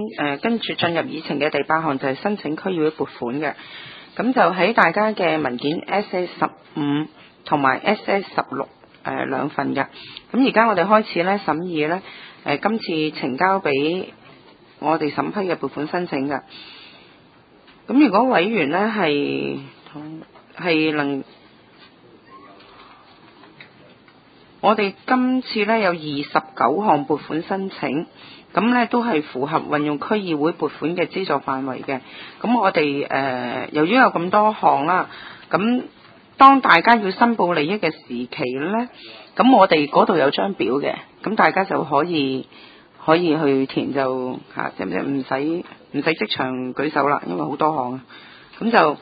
跟住進入議程嘅第8項就係申請區議會撥款嘅。咁就喺大家嘅文件 SS15 同埋 SS16 兩份嘅。咁而家我哋開始咧審議咧今次呈交俾我哋審批嘅撥款申請嘅。咁如果委員咧係我哋今次咧有29項撥款申請，咁咧都係符合運用區議會撥款嘅資助範圍嘅。咁我哋由於有咁多項啦，咁當大家要申報利益嘅時期咧，咁我哋嗰度有張表嘅，咁大家就可以去填就嚇，即係唔使即場舉手啦，因為好多項啊。咁就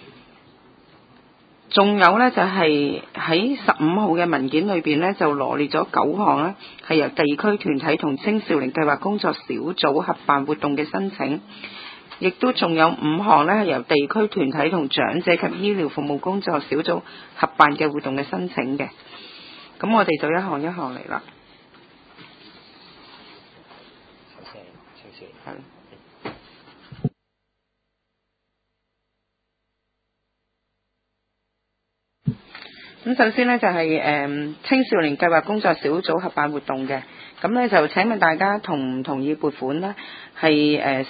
仲有咧，就係喺15號嘅文件裏邊咧，就羅列咗9項咧，係由地區團體同青少年計劃工作小組合辦活動嘅申請，亦都仲有5項咧係由地區團體同長者及醫療服務工作小組合辦嘅活動嘅申請嘅。咁我哋就一項一項嚟啦。咁首先呢，就係青少年計劃工作小組合辦活動嘅，咁呢，就請問大家同唔同意撥款呢？係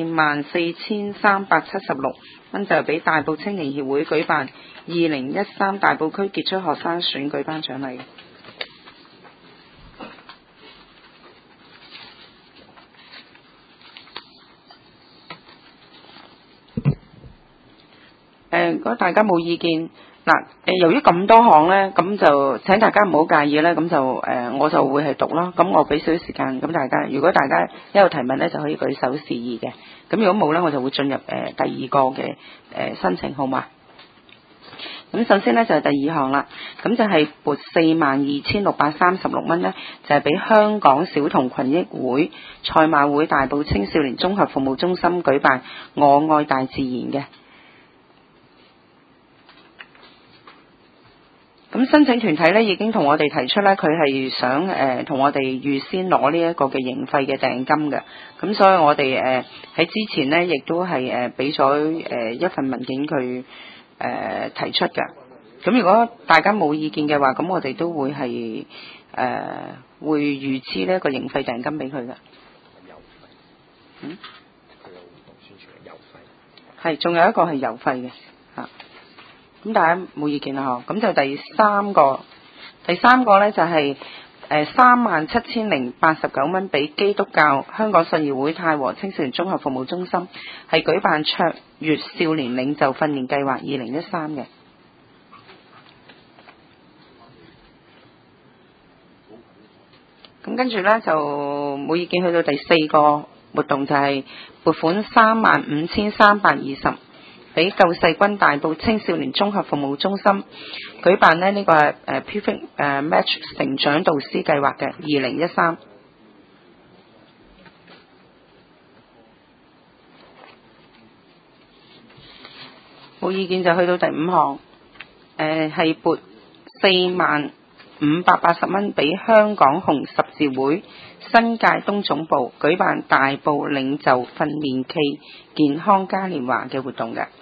44,376蚊就俾大埔青年協會舉辦2013大埔區傑出學生選舉頒獎禮。如果大家冇意見。嗱，由於咁多項呢，咁就請大家唔好介意呢，咁就我就會係讀啦。咁我俾少少時間，咁大家如果大家一有提問呢，就可以舉手示意嘅。咁如果冇呢，我就會進入第2個嘅申請，好嘛？咁首先呢，就係第2項啦，咁就係撥42,636蚊呢，就係俾香港小童群益會賽馬會大埔青少年綜合服務中心舉辦我愛大自然嘅。咁申請團體咧已經同我哋提出咧，佢係想同我哋預先攞呢一個嘅營費嘅訂金嘅。咁所以我哋喺之前咧，亦都係俾咗一份文件佢提出嘅。咁如果大家冇意見嘅話，咁我哋都會係會預支呢一個營費訂金俾佢嘅。嗯？佢有活動宣傳嘅郵費。係，仲有一個係郵費嘅嚇。咁大家冇意見啦嗬，咁就第三個咧就係37,089蚊俾基督教香港信義會太和青少年綜合服務中心，係舉辦卓越少年領袖訓練計劃2013嘅。咁跟住咧就冇意見，去到第4個活動就係撥款35,320。俾救世軍大埔青少年綜合服務中心舉辦呢個係Perfect Match 成長導師計劃嘅2013。冇意見就去到第5項，係撥40,580蚊俾香港紅十字會新界東總部舉辦大埔領袖訓練暨健康嘉年華嘅活動嘅。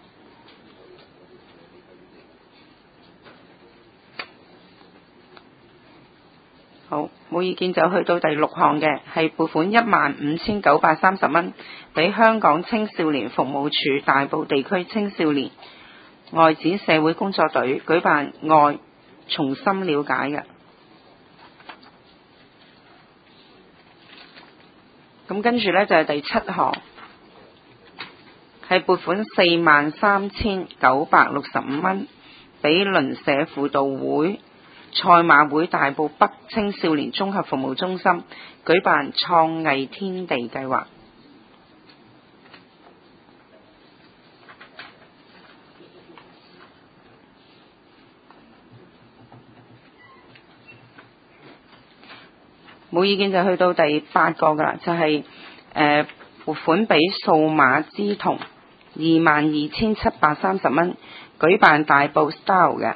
好，冇意見就去到第6項嘅，係撥款15,930蚊俾香港青少年服務處大埔地區青少年愛子社會工作隊舉辦愛重新了解嘅。咁跟住呢，就係第7項，係撥款43,965蚊俾鄰舍輔導會賽馬會大埔北青少年綜合服務中心舉辦創藝天地計劃。冇意見就去到第8個噶啦，就係撥款俾數碼之童22,730蚊舉辦大埔 Style 嘅。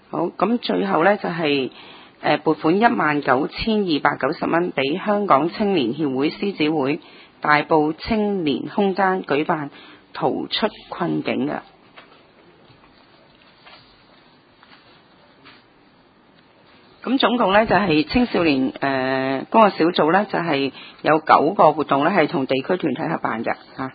好，咁最後呢，就係撥款19,290蚊俾香港青年協會獅子會大埔青年空間舉辦逃出困境嘅。咁總共呢，就係青少年嗰個小組呢，就係有9個活動呢係同地區團體合辦嘅嚇。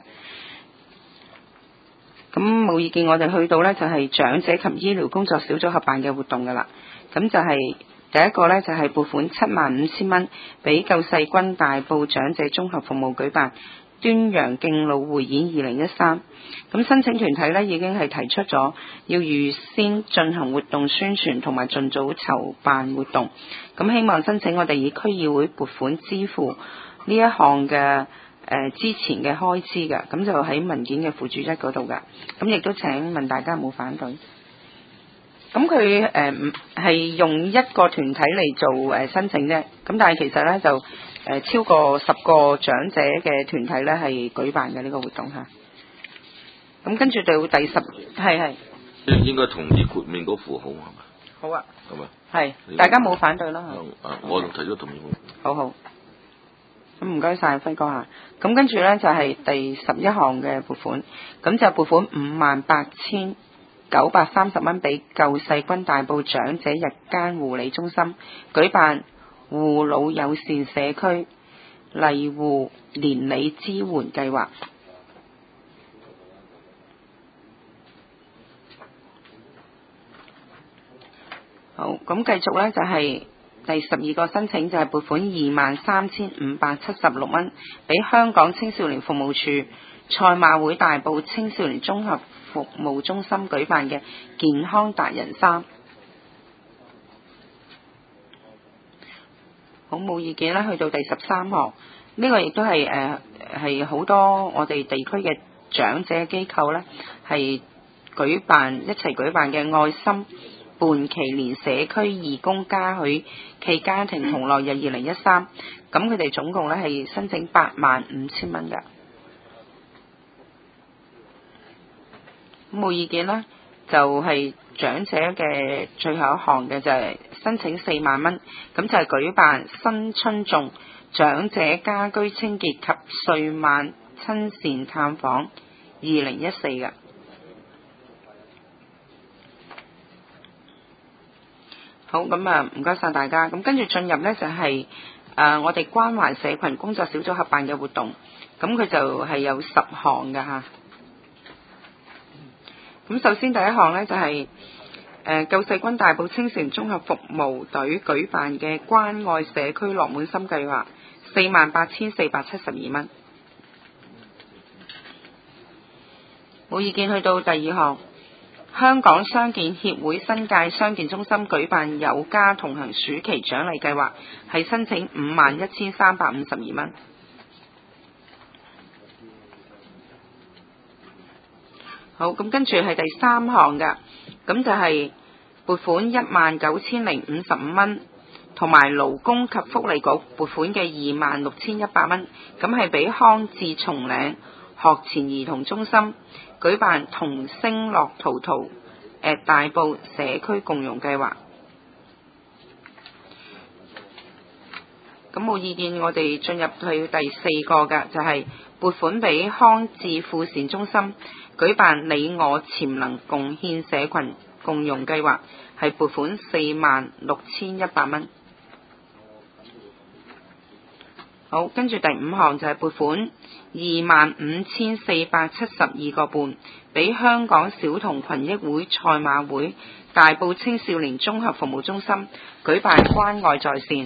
咁冇意見，我哋去到呢，就係長者及醫療工作小組合辦嘅活動噶啦。咁就係第一個呢，就係撥款75,000蚊俾救世軍大埔長者綜合服務舉辦端陽敬老匯演2013。咁申請團體呢，已經係提出咗要預先進行活動宣傳同埋盡早籌辦活動。咁希望申請我哋以區議會撥款支付呢一項嘅之前嘅開支嘅，咁就喺文件嘅附注一嗰度噶。咁亦都請問大家有冇反對？咁佢係用一個團體嚟做申請啫。咁但係其實呢，就超過10個長者嘅團體呢係舉辦嘅呢個活動嚇。咁跟住到第10係應該同意豁免嗰符號係咪？ 好啊， 係咪？ 係大家冇反對啦。 我提咗同意。好。 咁唔該晒輝哥嚇。咁跟住呢，就係第11項嘅撥款，咁就撥款58,930蚊俾救世軍大埔長者日間護理中心舉辦護老友善社區麗護年理支援計劃。好，咁繼續呢，就係第12個申請，就係撥款23,576蚊俾香港青少年服務處賽馬會大埔青少年綜合服務中心舉辦嘅健康達人3。好，冇意見啦。去到第13項，呢個亦都係好多我哋地區嘅長者機構呢係一齊舉辦嘅愛心伴祈年社區義工嘉許暨家庭同樂日2013。咁佢哋總共呢係申請85,000蚊㗎。冇意見啦。就係長者嘅最後一項嘅就係申請4萬蚊，咁就係舉辦新春頌長者家居清潔及歲晚親善探訪2014嘅。好，咁唔該晒大家。咁跟住進入呢，就係我哋關懷社群工作小組合辦嘅活動，咁佢就係有10項㗎嚇。咁首先第一項呢，就係救世軍大埔青少年綜合服務隊舉辦嘅關愛社區樂滿心計劃48,472蚊。冇意見。去到第二項，香港傷健協會新界傷健中心舉辦有家同行暑期獎勵計劃，係申請51,352蚊。好，咁跟住係第三項嘅，咁就係撥款19,055蚊，同埋勞工及福利局撥款嘅26,100蚊，咁係俾康智松嶺學前兒童中心舉辦童聲樂陶陶大埔社區共融計劃。咁冇意見，我哋進入去第4個嘅就係撥款俾康智富善中心舉辦你我潛能貢獻社群共融計劃，係撥款46,100蚊。好，跟住第5項就係撥款25,472個半俾香港小童群益會賽馬會大埔青少年綜合服務中心舉辦關愛在線。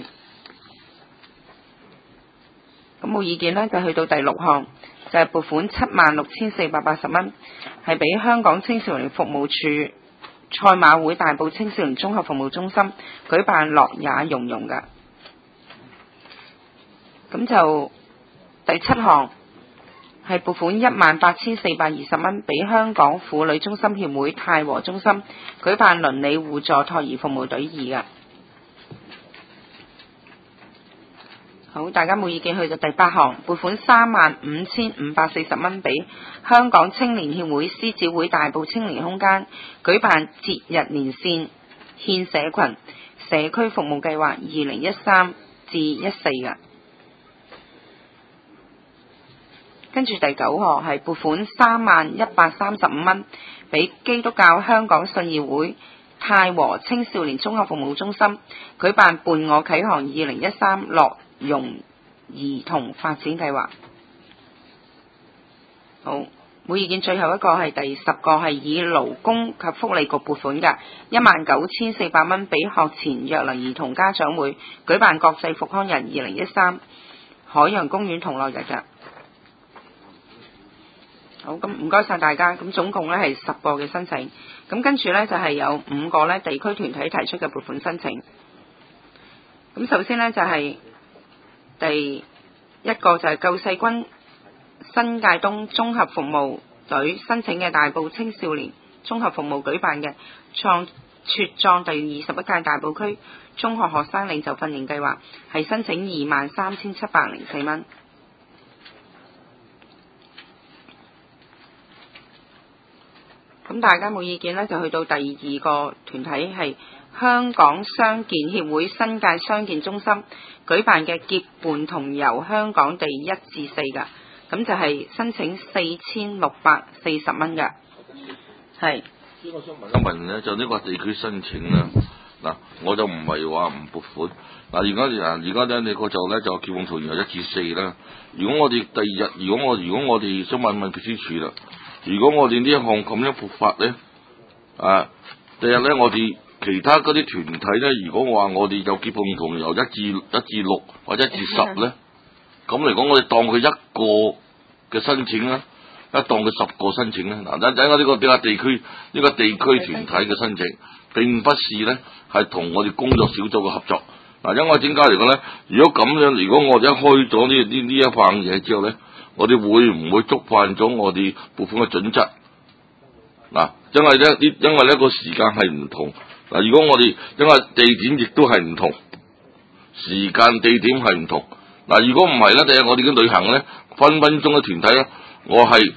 咁冇意見呢，就去到第6項，就係撥款76,480蚊，係俾香港青少年服務處賽馬會大埔青少年綜合服務中心舉辦樂也融融㗎。咁就第7項係撥款18,420蚊俾香港婦女中心協會太和中心舉辦鄰里互助託兒服務隊2㗎。好，大家冇意見。去到第8項，撥款35,540蚊俾香港青年協會獅子會大埔青年空間舉辦節日連線獻社群社區服務計劃2013至14嘅。跟住第9項係撥款31135蚊俾基督教香港信義會太和青少年綜合服務中心舉辦伴我啟航2013樂融兒童發展計劃。好，冇意見。最後一個係第10個係以勞工及福利局撥款嘅19400蚊俾學前弱能兒童家長會舉辦國際復康日2013海洋公園同樂日嘅。好，咁唔該晒大家。咁總共呢係10個嘅申請。咁跟住呢就係有5個呢地區團體提出嘅撥款申請。咁首先呢就係第一個就係救世軍新界東綜合服務隊申請嘅大埔青少年綜合服務舉辦嘅茁壯第21屆大埔區中學學生領袖訓練計劃，係申請23,704蚊。咁大家冇意見呢，就去到第2個團體係香港傷健協會新界傷健中心舉辦嘅結伴同遊香港地1至4㗎，咁就係申請4640蚊㗎。係。 我想問一問呢，就呢個地區申請啦，嗱，我就唔係話唔撥款，嗱，而家呢，你個就呢，就結伴同遊1至4啦。如果我哋第2日，如果我哋想問秘書處啦。如果我哋呢一項咁樣撥法呢，第日呢，我哋其他嗰啲團體呢，如果我話我哋有結伴同遊1至6或者1至10呢，咁嚟講我哋當佢一個嘅申請啦，當佢10個申請呢。嗱，睇下呢個比較地區團體嘅申請，並不是呢係同我哋工作小組嘅合作。嗱，因為點解嚟講呢？如果咁樣，如果我哋一開咗呢一範嘢之後呢，我哋會唔會觸犯咗我哋撥款嘅準則？嗱，因為呢個時間係唔同。嗱，如果我哋因為地點亦都係唔同，時間地點係唔同。嗱，如果唔係咧，第日我哋嘅旅行咧，分鐘嘅團體咧，我係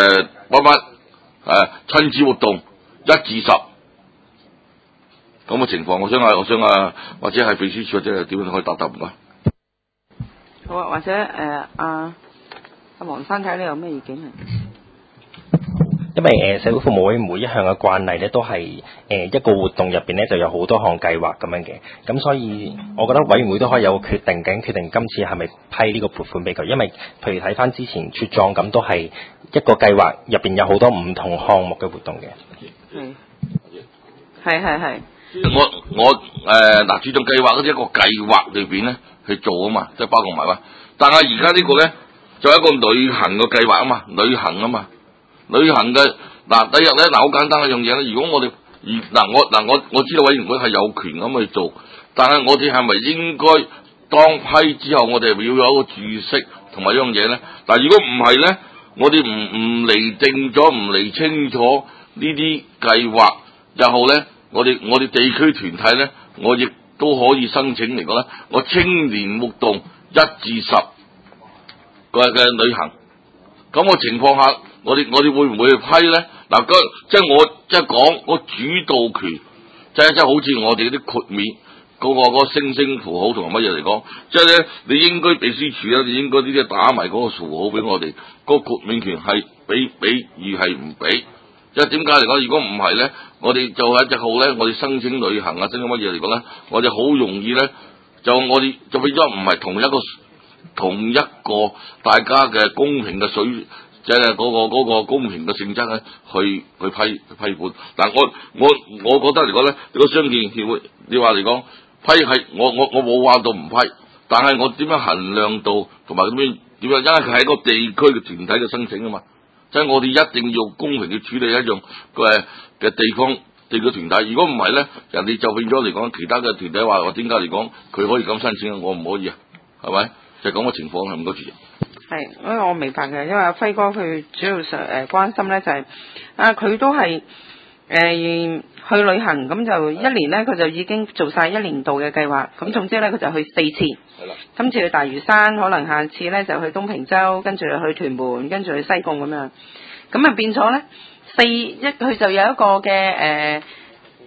親子活動1至10咁嘅情況，我想或者係秘書處或者係點樣可以答唔該？ 好啊，或者阿黃生睇你有咩意見啊？ 因為社會服務委員會一向嘅慣例咧，都係一個活動入邊咧就有好多項計劃咁樣嘅，咁所以我覺得委員會都可以有個決定今次係咪批呢個撥款俾佢，因為譬如睇翻之前茁壯咁，都係一個計劃入邊有好多唔同項目嘅活動嘅。 係。 我嗱，茁壯計劃嗰啲一個計劃裏邊咧去做啊嘛，即係包括埋嘛。但係而家呢個咧就係一個旅行嘅計劃啊嘛，旅行嘅嗱，第一日咧嗱，好簡單一樣嘢咧。如果我哋我知道委員會係有權咁去做，但係我哋係咪應該當批之後，我哋要有一個注釋同埋一樣嘢咧？嗱，如果唔係咧，我哋唔釐定咗、唔釐清楚呢啲計劃，日後咧，我哋地區團體咧，我亦都可以申請嚟講咧，我青年活動1至10嘅旅行，咁個情況下。我哋會唔會去批咧？嗱，即係我講個主導權，即係好似我哋嗰啲豁免嗰個星星符號同埋乜嘢嚟講，即係咧你應該秘書處咧，你應該呢啲打埋嗰個符號俾我哋，個豁免權係俾而係唔俾。即係點解嚟講？如果唔係咧，我哋就喺1號咧，我哋申請旅行啊，申請乜嘢嚟講咧，我哋好容易咧，我哋就變咗唔係同一個大家嘅公平嘅水。即係嗰個公平嘅性質咧，去批款。嗱，我覺得嚟講咧，呢個傷健協會，你話嚟講批係我冇話到唔批，但係我點樣衡量到同埋點樣？因為佢係一個地區嘅團體嘅申請啊嘛，即係我哋一定要公平嘅處理一樣嘅地區團體。如果唔係咧，人哋就變咗嚟講，其他嘅團體話我點解嚟講佢可以咁申請，我唔可以啊？係咪？就係咁嘅情況係唔該主席。 係，因為我明白嘅，因為阿輝哥佢主要上關心咧就係佢都係去旅行，咁就一年咧佢就已經做晒1年度嘅計劃，咁總之咧佢就去4次，今次去大嶼山，可能下次咧就去東平洲，跟住去屯門，跟住去西貢咁樣，咁啊變咗咧佢就有一個嘅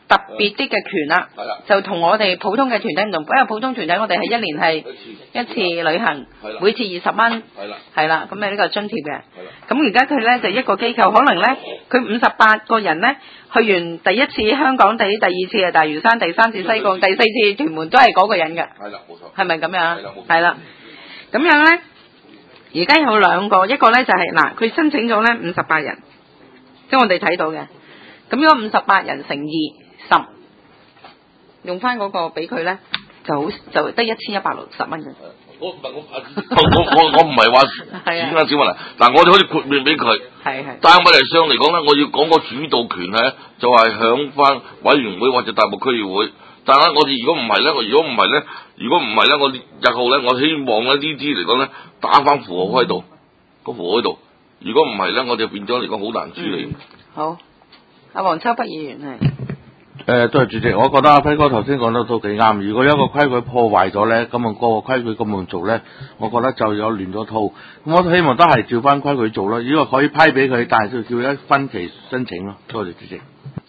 特別啲嘅權啦，就同我哋普通嘅團體唔同，因為普通團體我哋係一年係一次旅行，每次20蚊，係啦，咁呢個津貼嘅。咁而家佢咧就一個機構，可能咧佢58個人咧去完第一次香港地，第二次係大嶼山，第三次西貢，第四次屯門都係嗰個人嘅。係啦，冇錯。係咪咁樣？係啦，咁樣咧，而家有兩個，一個咧就係嗱，佢申請咗咧58人，即係我哋睇到嘅。咁如果58人乘2，10，用翻嗰個俾佢咧，就得1160蚊嘅。 我唔係話錢啊小問題，嗱我哋可以豁免俾佢，但係問題上嚟講咧，我要講個主導權咧，就係響翻委員會或者大埔區議會。但係我哋如果唔係咧，我日後咧，我希望咧呢啲嚟講咧打翻符號喺度，個符號喺度。如果唔係咧，我哋變咗嚟講好難處理。 好，阿黃秋北議員係。 對主席，我覺得阿輝哥頭先講得都幾啱。如果一個規矩破壞咗咧，咁啊個規矩咁樣做咧，我覺得就有亂咗套。咁我希望都係照翻規矩做咯。如果可以批俾佢，但係就叫一分期申請咯。多謝主席。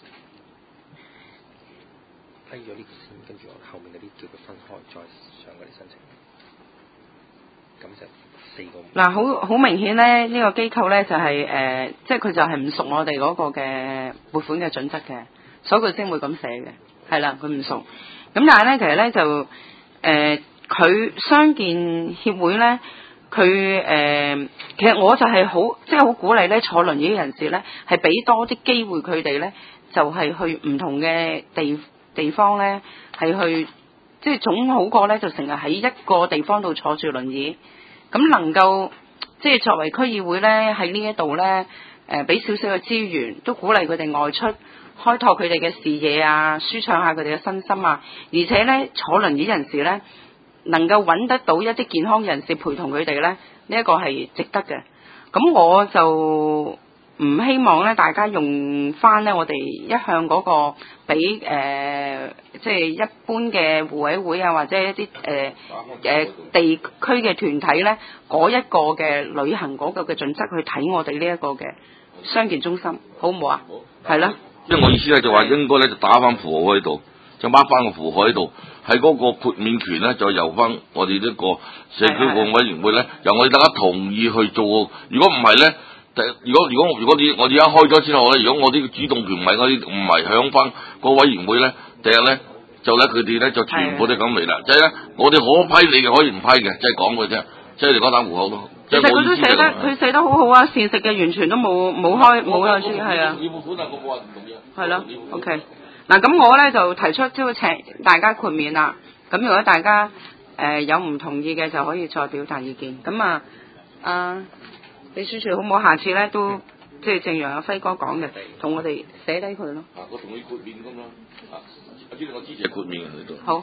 批咗呢個先，跟住後面嗰啲叫佢分開再上嗰啲申請。咁就4個。嗱， 好明顯咧，呢個機構咧就係即係佢就係唔熟我哋嗰個嘅撥款嘅準則嘅。所以佢先會咁寫嘅，係啦，佢唔熟。咁但係咧，其實咧就佢傷健協會咧，佢其實我就係好鼓勵咧坐輪椅嘅人士咧，係俾多啲機會佢哋咧，就係去唔同嘅地方咧，係去即係總好過咧，就成日喺一個地方度坐住輪椅。咁能夠即係作為區議會咧喺呢一度咧，俾少少嘅資源，都鼓勵佢哋外出。開拓佢哋嘅視野啊，舒暢下佢哋嘅身心啊，而且咧坐輪椅人士咧能夠揾得到一啲健康人士陪同佢哋咧，呢一個係值得嘅。咁我就唔希望咧大家用翻咧我哋一向嗰個俾即係一般嘅互委會啊，或者一啲地區嘅團體咧嗰一個嘅旅行嗰個嘅準則去睇我哋呢一個嘅傷健中心，好唔好啊？係啦。 因為我意思咧就話應該咧就打翻符號喺度，就掹翻個符號喺度，喺嗰個豁免權咧就由翻我哋呢個社區服務委員會咧，由我哋大家同意去做。如果唔係咧，如果我哋而家開咗之後咧，如果我啲主動權唔係響翻個委員會咧，第日咧就咧佢哋咧就全部都咁嚟啦。即係咧，我哋可批你嘅，可以唔批嘅，即係講嘅啫。即係你講打符號咯。 其實佢都寫得好好啊，膳食嘅完全都冇開出，係啊。 要款啊，我話唔同嘅。 係咯 ，OK。嗱，咁我咧就提出即係請大家豁免啦。咁如果大家有唔同意嘅，就可以再表達意見。咁李書處好唔好？下次咧都即係正如阿輝哥講嘅，同我哋寫低佢咯。 我同意豁免咁咯。我支持豁免嘅喺度。 好。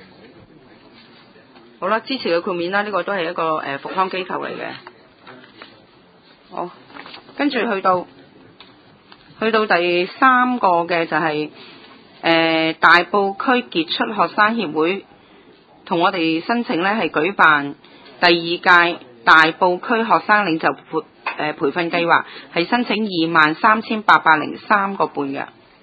好啦，支持佢豁免啦，呢個都係一個復康機構嚟嘅。好，跟住去到第3個嘅就係大埔區傑出學生協會同我哋申請咧係舉辦第2屆大埔區學生領袖培訓計劃，係申請23,803個半嘅。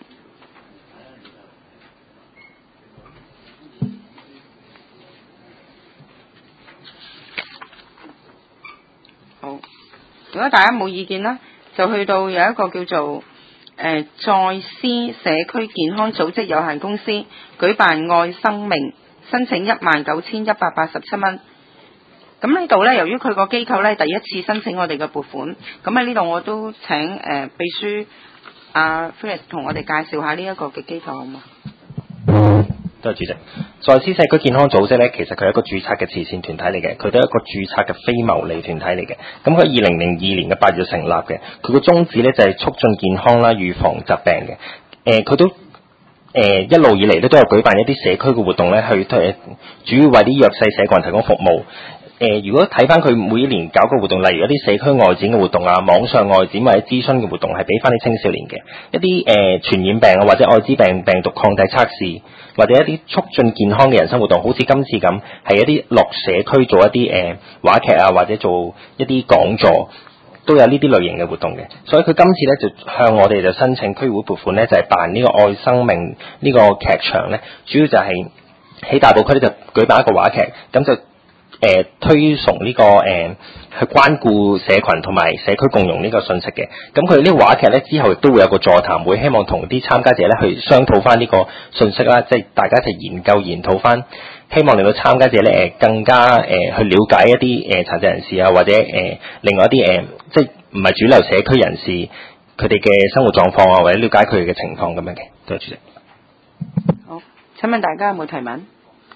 好，如果大家冇意見啦，就去到有一個叫做在思社區健康組織有限公司舉辦愛生命，申請19,187蚊。咁呢度咧，由於佢個機構咧第一次申請我哋嘅撥款，咁喺呢度我都請秘書阿 Felix 同我哋介紹下呢一個嘅機構好嘛？ 多謝主席。在思社區健康組織咧，其實佢係一個註冊嘅慈善團體嚟嘅，佢都係一個註冊嘅非牟利團體嚟嘅。咁佢2002年嘅8月成立嘅，佢個宗旨咧就係促進健康啦、預防疾病嘅。佢都一路以嚟咧都有舉辦一啲社區嘅活動咧，去主要為啲弱勢社群提供服務。如果睇翻佢每一年搞嘅活動，例如一啲社區外展嘅活動啊、網上外展或者諮詢嘅活動，係俾翻啲青少年嘅一啲傳染病啊或者愛滋病病毒抗體測試，或者一啲促進健康嘅人生活動，好似今次咁係一啲落社區做一啲話劇啊，或者做一啲講座。 都有呢啲類型嘅活動嘅。所以佢今次咧就向我哋就申請區議會撥款咧，就係辦呢個愛生命呢個劇場咧，主要就係喺大埔區咧就舉辦一個話劇，咁就推崇呢個去關顧社群同埋社區共融呢個信息嘅。咁佢呢個話劇咧之後亦都會有個座談會，希望同啲參加者咧去商討翻呢個信息啦，即係大家一齊研討翻，希望令到參加者咧更加去了解一啲殘疾人士啊，或者另外一啲即係唔係主流社區人士佢哋嘅生活狀況啊，或者了解佢哋嘅情況咁樣嘅。多謝主席。 好，請問大家有冇提問？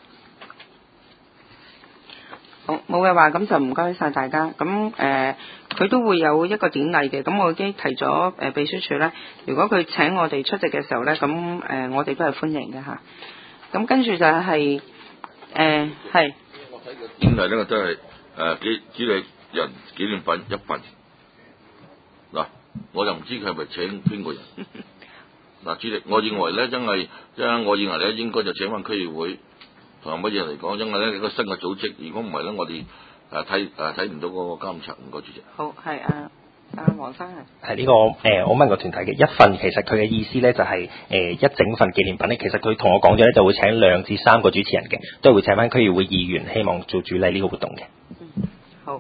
好，冇嘅話，咁就唔該晒大家。咁佢都會有一個典禮嘅。咁我已經提咗秘書處咧，如果佢請我哋出席嘅時候咧，咁我哋都係歡迎嘅嚇。咁跟住就係係。 我睇個典禮呢個真係主理人紀念品一份。嗱，我就唔知佢係咪請邊個人。嗱，主席，我認為咧，我認為咧應該就請翻區議會。同埋乜嘢嚟講，因為咧一個新嘅組織，如果唔係咧，我哋睇唔到嗰個監察。唔該，主席。好，係黃生係呢個我問個團體嘅一份，其實佢嘅意思咧就係一整份紀念品咧，其實佢同我講咗咧就會請2至3個主持人嘅，都係會請翻區議會議員，希望做主理呢個活動嘅。 好。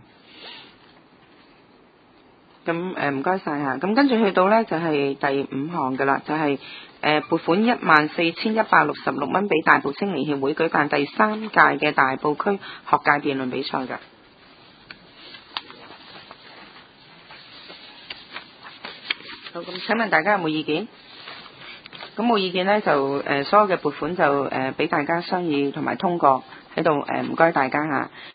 咁唔該晒嚇，咁跟住去到咧就係第5項嘅啦，就係撥款14,166蚊俾大埔青年協會舉辦第3屆嘅大埔區學界辯論比賽嘅。好，咁請問大家有冇意見？咁冇意見咧就所有嘅撥款就俾大家商議同埋通過喺度唔該大家嚇。